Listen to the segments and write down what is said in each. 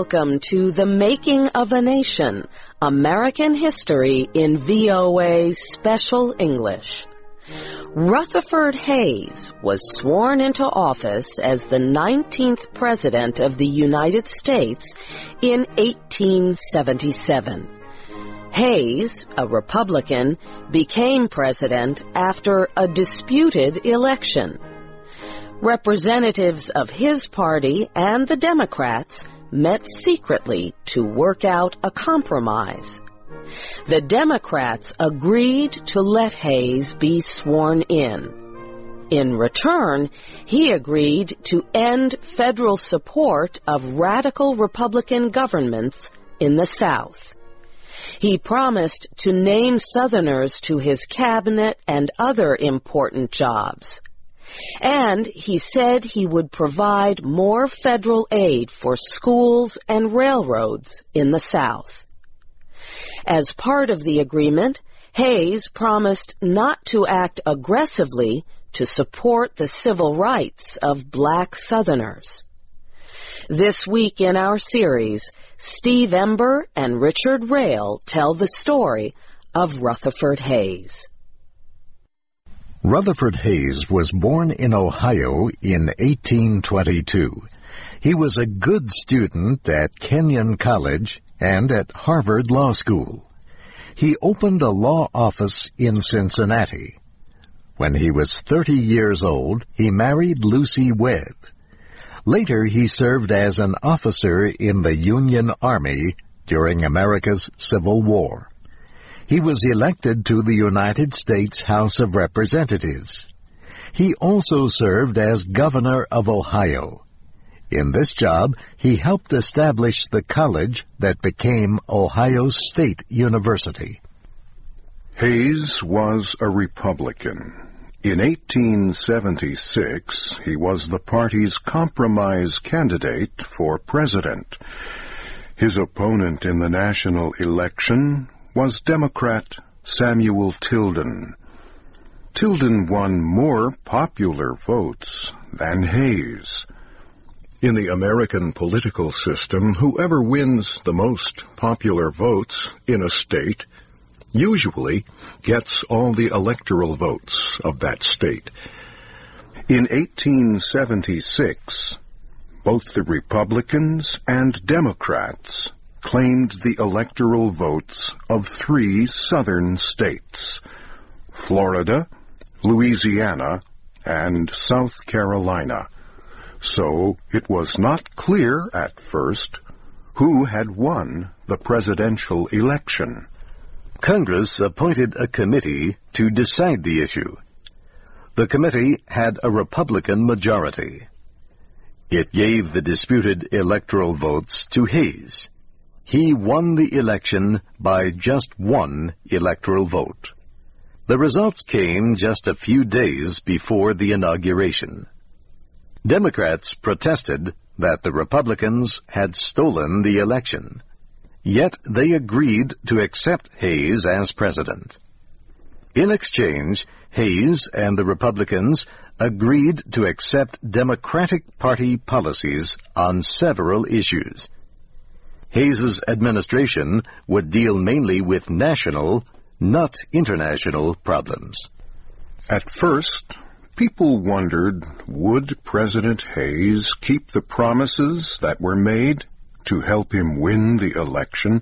Welcome to The Making of a Nation, American History in VOA Special English. Rutherford Hayes was sworn into office as the 19th President of the United States in 1877. Hayes, a Republican, became president after a disputed election. Representatives of his party and the Democrats met secretly to work out a compromise. The Democrats agreed to let Hayes be sworn in. In return, he agreed to end federal support of radical Republican governments in the South. He promised to name Southerners to his cabinet and other important jobs. And he said he would provide more federal aid for schools and railroads in the South. As part of the agreement, Hayes promised not to act aggressively to support the civil rights of black Southerners. This week in our series, Steve Ember and Richard Rail tell the story of Rutherford Hayes. Rutherford Hayes was born in Ohio in 1822. He was a good student at Kenyon College and at Harvard Law School. He opened a law office in Cincinnati. When he was 30 years old, he married Lucy Webb. Later, he served as an officer in the Union Army during America's Civil War. He was elected to the United States House of Representatives. He also served as governor of Ohio. In this job, he helped establish the college that became Ohio State University. Hayes was a Republican. In 1876, he was the party's compromise candidate for president. His opponent in the national election was Democrat Samuel Tilden. Tilden won more popular votes than Hayes. In the American political system, whoever wins the most popular votes in a state usually gets all the electoral votes of that state. In 1876, both the Republicans and Democrats claimed the electoral votes of 3 southern states: Florida, Louisiana, and South Carolina. So it was not clear at first who had won the presidential election. Congress appointed a committee to decide the issue. The committee had a Republican majority. It gave the disputed electoral votes to Hayes. He won the election by just 1 electoral vote. The results came just a few days before the inauguration. Democrats protested that the Republicans had stolen the election. Yet they agreed to accept Hayes as president. In exchange, Hayes and the Republicans agreed to accept Democratic Party policies on several issues. Hayes's administration would deal mainly with national, not international problems. At first, people wondered, would President Hayes keep the promises that were made to help him win the election?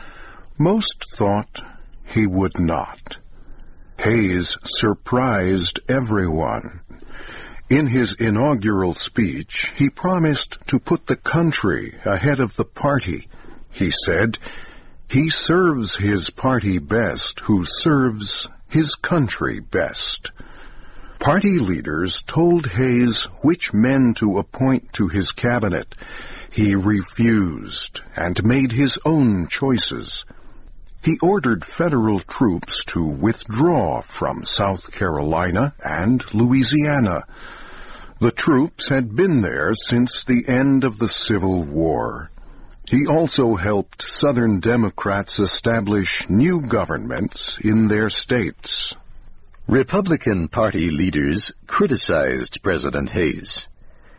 Most thought he would not. Hayes surprised everyone. In his inaugural speech, he promised to put the country ahead of the party. He said, "He serves his party best who serves his country best." Party leaders told Hayes which men to appoint to his cabinet. He refused and made his own choices. He ordered federal troops to withdraw from South Carolina and Louisiana. The troops had been there since the end of the Civil War. He also helped Southern Democrats establish new governments in their states. Republican Party leaders criticized President Hayes.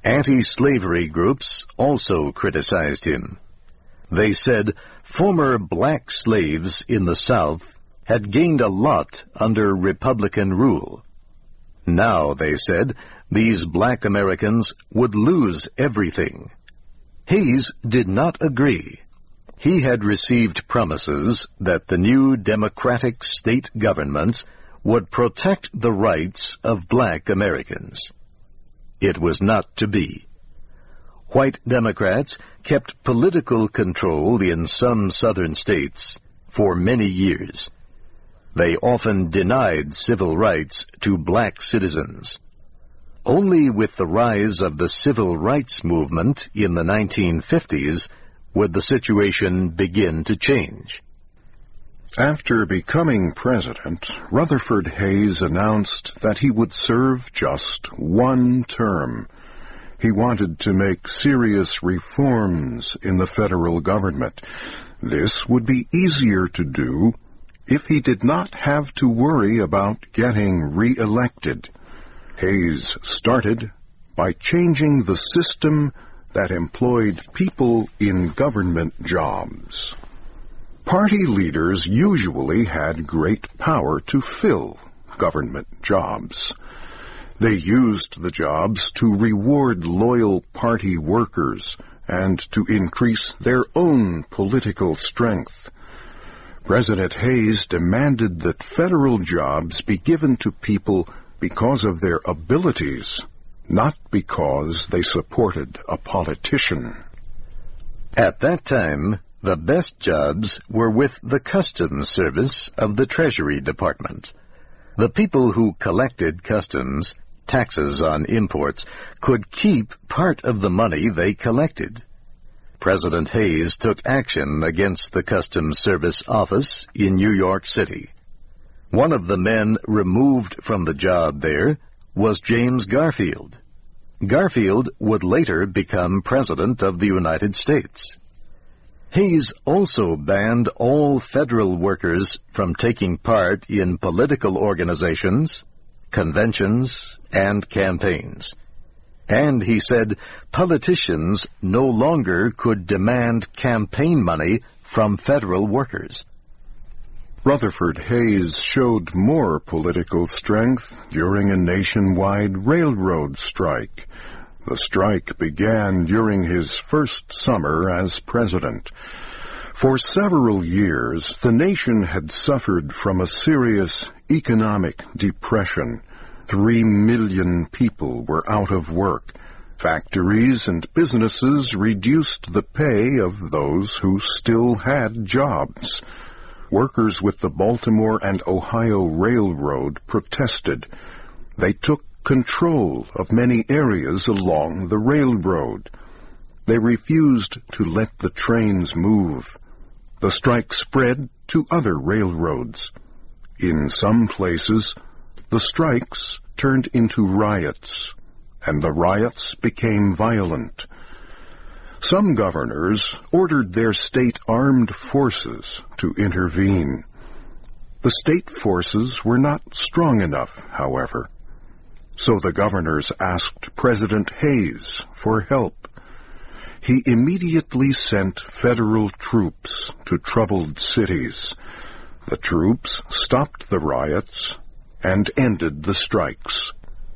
Anti-slavery groups also criticized him. They said former black slaves in the South had gained a lot under Republican rule. Now, they said, these black Americans would lose everything. Hayes did not agree. He had received promises that the new Democratic state governments would protect the rights of black Americans. It was not to be. White Democrats kept political control in some southern states for many years. They often denied civil rights to black citizens. Only with the rise of the civil rights movement in the 1950s would the situation begin to change. After becoming president, Rutherford Hayes announced that he would serve just one term. He wanted to make serious reforms in the federal government. This would be easier to do if he did not have to worry about getting re-elected. Hayes started by changing the system that employed people in government jobs. Party leaders usually had great power to fill government jobs. They used the jobs to reward loyal party workers and to increase their own political strength. President Hayes demanded that federal jobs be given to people because of their abilities, not because they supported a politician. At that time, the best jobs were with the Customs Service of the Treasury Department. The people who collected customs, taxes on imports, could keep part of the money they collected. President Hayes took action against the Customs Service office in New York City. One of the men removed from the job there was James Garfield. Garfield would later become President of the United States. Hayes also banned all federal workers from taking part in political organizations, conventions, and campaigns. And he said politicians no longer could demand campaign money from federal workers. Rutherford Hayes showed more political strength during a nationwide railroad strike. The strike began during his first summer as president. For several years, the nation had suffered from a serious economic depression. 3 million people were out of work. Factories and businesses reduced the pay of those who still had jobs. Workers with the Baltimore and Ohio Railroad protested. They took control of many areas along the railroad. They refused to let the trains move. The strike spread to other railroads. In some places, the strikes turned into riots, and the riots became violent. Some governors ordered their state armed forces to intervene. The state forces were not strong enough, however. So the governors asked President Hayes for help. He immediately sent federal troops to troubled cities. The troops stopped the riots and ended the strikes.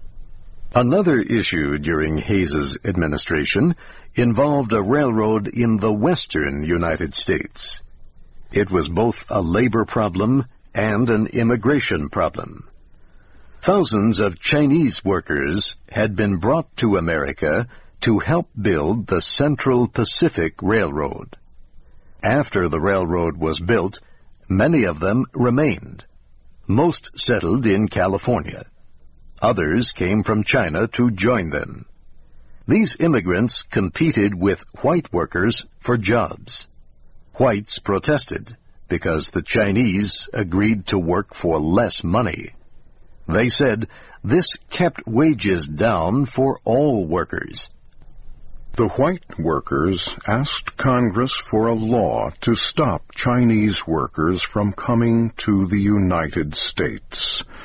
Another issue during Hayes's administration involved a railroad in the western United States. It was both a labor problem and an immigration problem. Thousands of Chinese workers had been brought to America to help build the Central Pacific Railroad. After the railroad was built, many of them remained. Most settled in California. Others came from China to join them. These immigrants competed with white workers for jobs. Whites protested because the Chinese agreed to work for less money. They said this kept wages down for all workers. The white workers asked Congress for a law to stop Chinese workers from coming to the United States.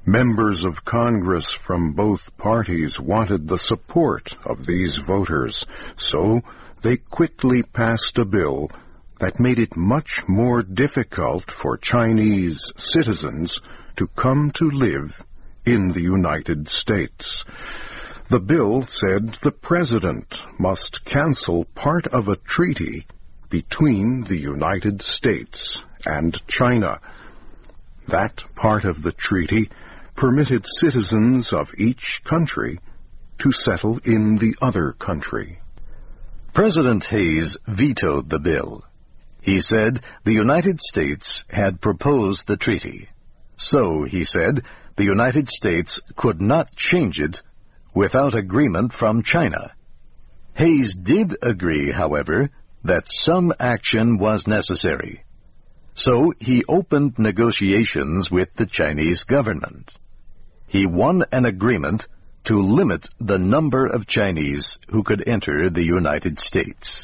Members of Congress from both parties wanted the support of these voters, so they quickly passed a bill that made it much more difficult for Chinese citizens to come to live in the United States. The bill said the president must cancel part of a treaty between the United States and China. That part of the treaty permitted citizens of each country to settle in the other country. President Hayes vetoed the bill. He said the United States had proposed the treaty. So, he said, the United States could not change it without agreement from China. Hayes did agree, however, that some action was necessary. So he opened negotiations with the Chinese government. He won an agreement to limit the number of Chinese who could enter the United States.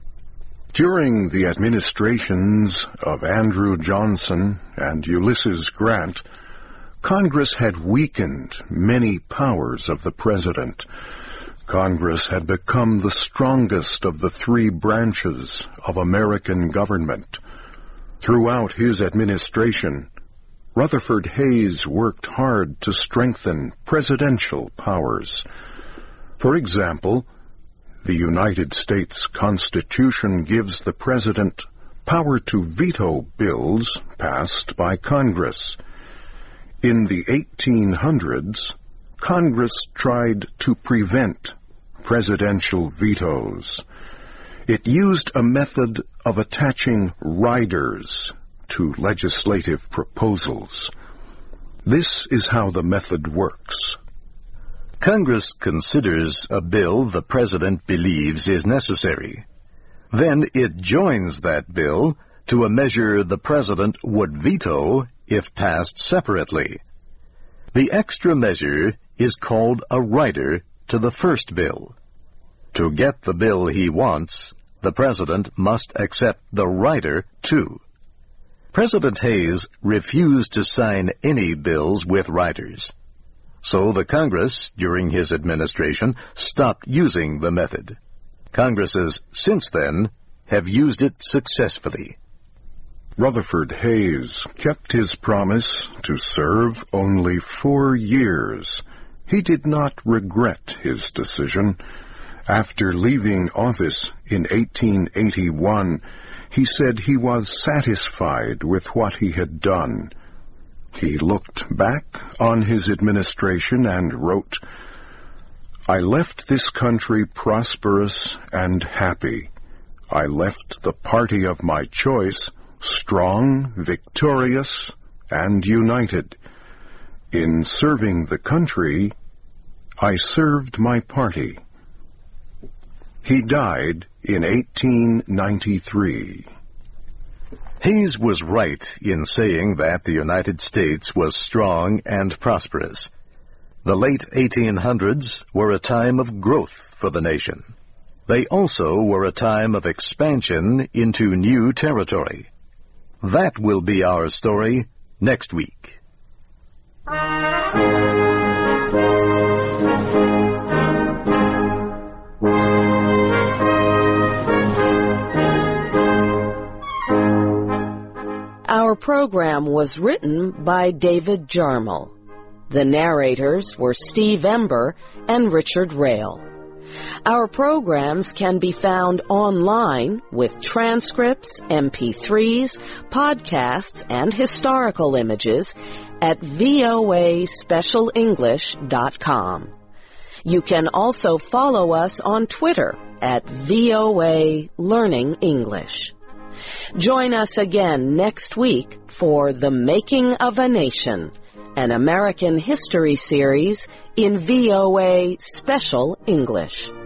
During the administrations of Andrew Johnson and Ulysses Grant, Congress had weakened many powers of the president. Congress had become the strongest of the three branches of American government. Throughout his administration, Rutherford Hayes worked hard to strengthen presidential powers. For example, the United States Constitution gives the president power to veto bills passed by Congress. In the 1800s, Congress tried to prevent presidential vetoes. It used a method of attaching riders to legislative proposals. This is how the method works. Congress considers a bill the president believes is necessary. Then it joins that bill to a measure the president would veto if passed separately. The extra measure is called a rider to the first bill. To get the bill he wants, the president must accept the rider too. President Hayes refused to sign any bills with riders. So the Congress, during his administration, stopped using the method. Congresses since then have used it successfully. Rutherford Hayes kept his promise to serve only 4 years. He did not regret his decision. After leaving office in 1881, he said he was satisfied with what he had done. He looked back on his administration and wrote, "I left this country prosperous and happy. I left the party of my choice strong, victorious, and united. In serving the country, I served my party." He died in 1893. Hayes was right in saying that the United States was strong and prosperous. The late 1800s were a time of growth for the nation. They also were a time of expansion into new territory. That will be our story next week. Our program was written by David Jarmel. The narrators were Steve Ember and Richard Rail. Our programs can be found online with transcripts, MP3s, podcasts, and historical images at voaspecialenglish.com. You can also follow us on Twitter at VOA Learning English. Join us again next week for The Making of a Nation, an American history series in VOA Special English.